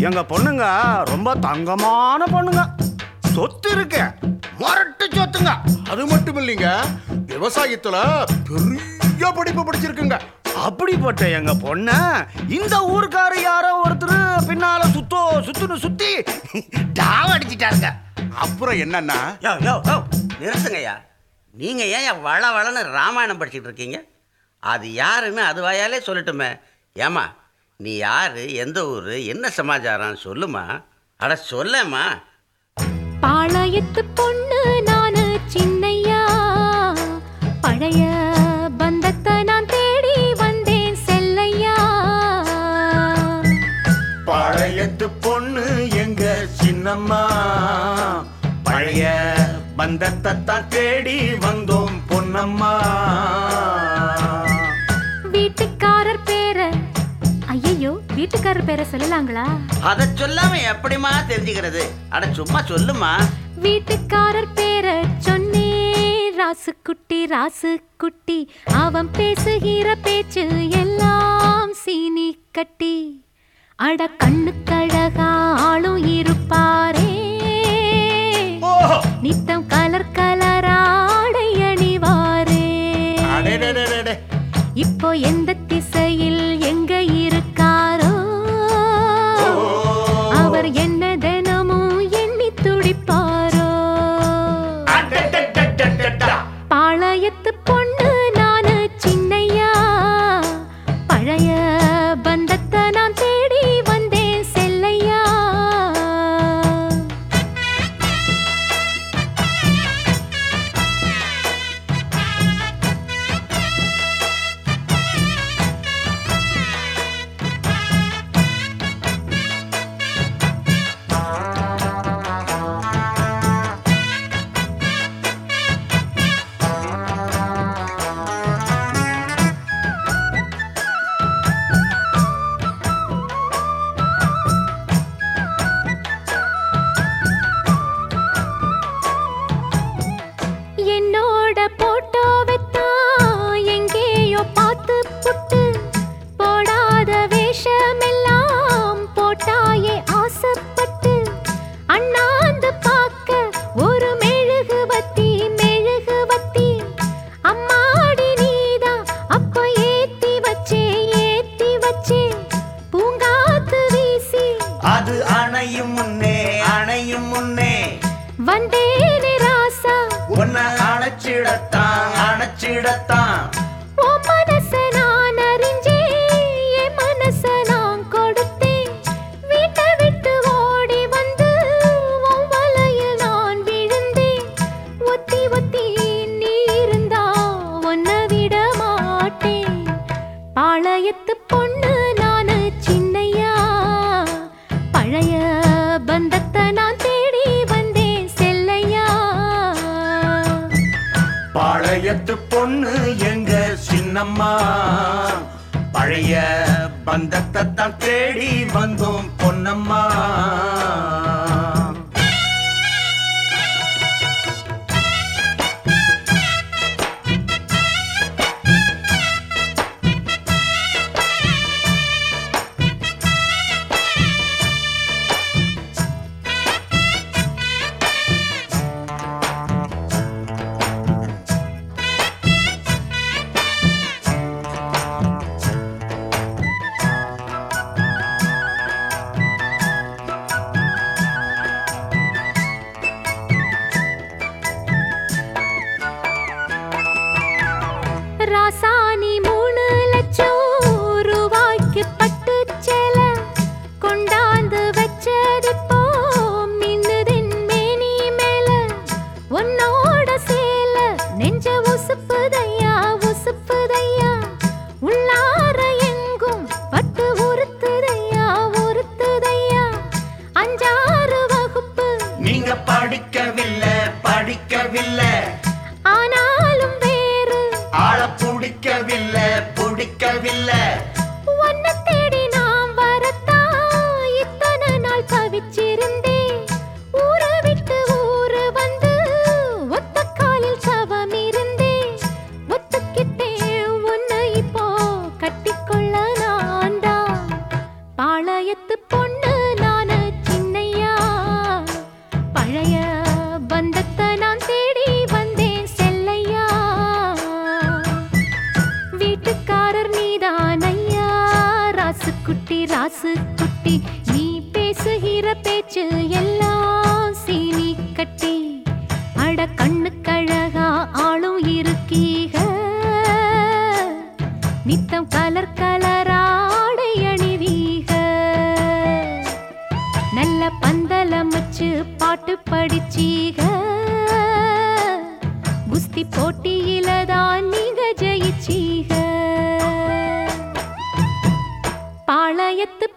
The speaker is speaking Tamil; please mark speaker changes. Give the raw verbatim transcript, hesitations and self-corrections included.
Speaker 1: எங்க பொண்ணுங்க ரொம்ப தங்கமான பொண்ணுங்க, சொத்து இருக்கு, மரட்டு சொத்துங்க.
Speaker 2: அது மட்டும் இல்லைங்க, விவசாயத்துல பெரிய படிப்பு படிச்சிருக்குங்க.
Speaker 1: அப்படிப்பட்ட எங்க பொண்ண இந்த ஊருக்கார யாரோ ஒருத்தர் பின்னால சுத்தோ சுத்துன்னு சுத்தி டாவ அடிச்சிட்டாருங்க.
Speaker 2: அப்புறம் என்னன்னா,
Speaker 3: நிறுத்துங்கய்யா. நீங்க ஏன் வள வளன்னு ராமாயணம் படிச்சுட்டு இருக்கீங்க? அது யாருன்னு அது வாயாலே சொல்லட்டுமே. ஏமா, நீ யாரு, எந்த ஊரு, என்ன சமாச்சாரம் சொல்லுமா. அட சொல்லம்மா.
Speaker 4: பாளையத்து பொண்ணு நானு சின்னையா, பழைய பந்தத்தை நான் தேடி வந்தேன் செல்லையா.
Speaker 1: பாளையத்து பொண்ணு எங்க சின்னம்மா, பழைய பந்தத்தை தான் தேடி வந்தோம் பொன்னம்மா.
Speaker 4: வீட்டுக்காரர் பேர, ஐயோ வீட்டுக்காரர் பேரை சொல்லலாங்களா?
Speaker 3: அத சொல்லாம எப்படிமா தெரிஞ்சுக்கிறது? அட சும்மா சொல்லுமா.
Speaker 4: வீட்டுக்காரர் பேர சொன்னே, ராசு குட்டி ராசு குட்டி, அவன் பேசுகிற பேச்சு எல்லாம் சீனி கட்டி. அட கண்ணுக்கழகா ஆளும் இருப்பாரே, நித்தம் கலர் கலராடை அணிவாரே. இப்போ எந்த திசையில் எங்க இருக்காரோ, அவர் என்ன தினமும் எண்ணி துடிப்பாரோ. பாளையத்து பொண்ணு நானு சின்னையா, பழைய பந்தத்தை நான் தேடி வந்தேன் செல்லையா. என்னோட போட்டோவைத்தான் எங்கேயோ பார்த்து புட்டு, போடாத வேஷமெல்லாம் போட்டாயே ஆசைப்பட்டு. அண்ணாந்து பார்க்க ஒரு மெழுகு வத்தி மெழுகு வத்தி, அம்மாடி நீதான் அப்ப ஏத்தி வச்சே ஏத்தி வச்சே. பூங்காத்து வீசி
Speaker 1: அது அணையும் முன்னே அணையும் முன்னே
Speaker 4: வந்தேனே ராசா,
Speaker 1: உன்னை அணைச்சிடத்தான் அணைச்சிடத்தான்.
Speaker 4: ஓ மனச நான் அறிஞ்சேன், என் மனச நான் கொடுத்தேன். வீட்டை விட்டு ஓடி வந்து உன் வலையில் நான் விழுந்தேன். ஒத்தி ஒத்தி நீ இருந்தா உன்னை விட மாட்டேன். பாளையத்து பொண்ணு நானு சின்னையா, பழைய பந்தத்தை நான் தேடி வந்தேன் செல்லையா.
Speaker 1: பாளையத்து பொண்ணு எங்க சின்னம்மா, பழைய பந்தத்தை தான் தேடி வந்தோம் பொன்னம்மா.
Speaker 4: ராசு குட்டி ராசு குட்டி நீ பேசுகிற பேச்சு எல்லாம் சீனி கட்டி அட கண்ணு கழகா ஆளும் இருக்கீக நித்தம் கலர் கலராடை அணிவீக நல்ல பந்தலமைச்சு பாட்டு படிச்சீக குஸ்தி போட்டியில தான் நீங்க ஜெயிச்சீக பாளையத்து